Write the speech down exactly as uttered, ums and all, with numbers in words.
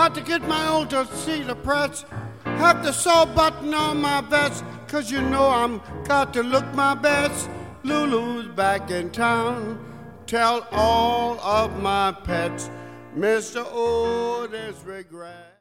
Got to get my old tuxedo press. Have to sew button on my vest, 'cause you know I'm got to look my best. Lulu's back in town. Tell all of my pets, Mister Otis regret.